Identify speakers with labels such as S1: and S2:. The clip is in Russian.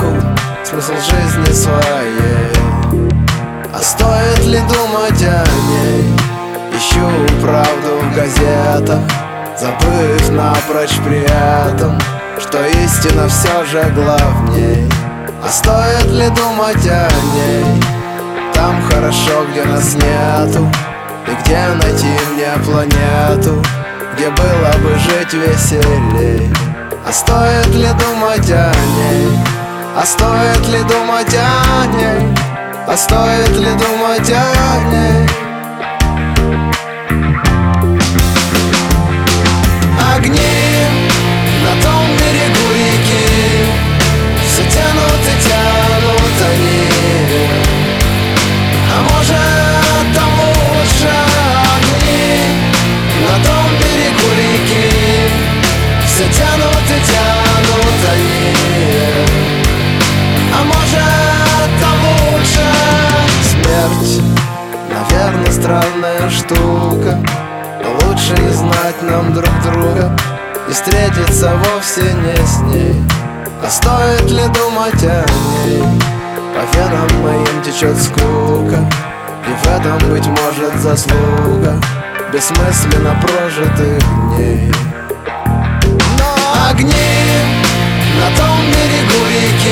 S1: смысл жизни своей. А стоит ли думать о ней? Ищу правду в газетах, забыв напрочь при этом, что истина все же главней. А стоит ли думать о ней? Там хорошо, где нас нету, и где найти мне планету, где было бы жить веселей. А стоит ли думать о ней? А стоит ли думать о ней? А стоит ли думать о ней? Огни на том берегу реки все тянут и тянут они. А может, там лучше огни на том берегу реки все тянут и тянут они. А может, там лучше. Смерть, наверное, странная штука, но лучше не знать нам друг друга и встретиться вовсе не с ней. А стоит ли думать о ней? По венам моим течет скука, и в этом, быть может, заслуга бессмысленно прожитых дней. Но огни на том берегу реки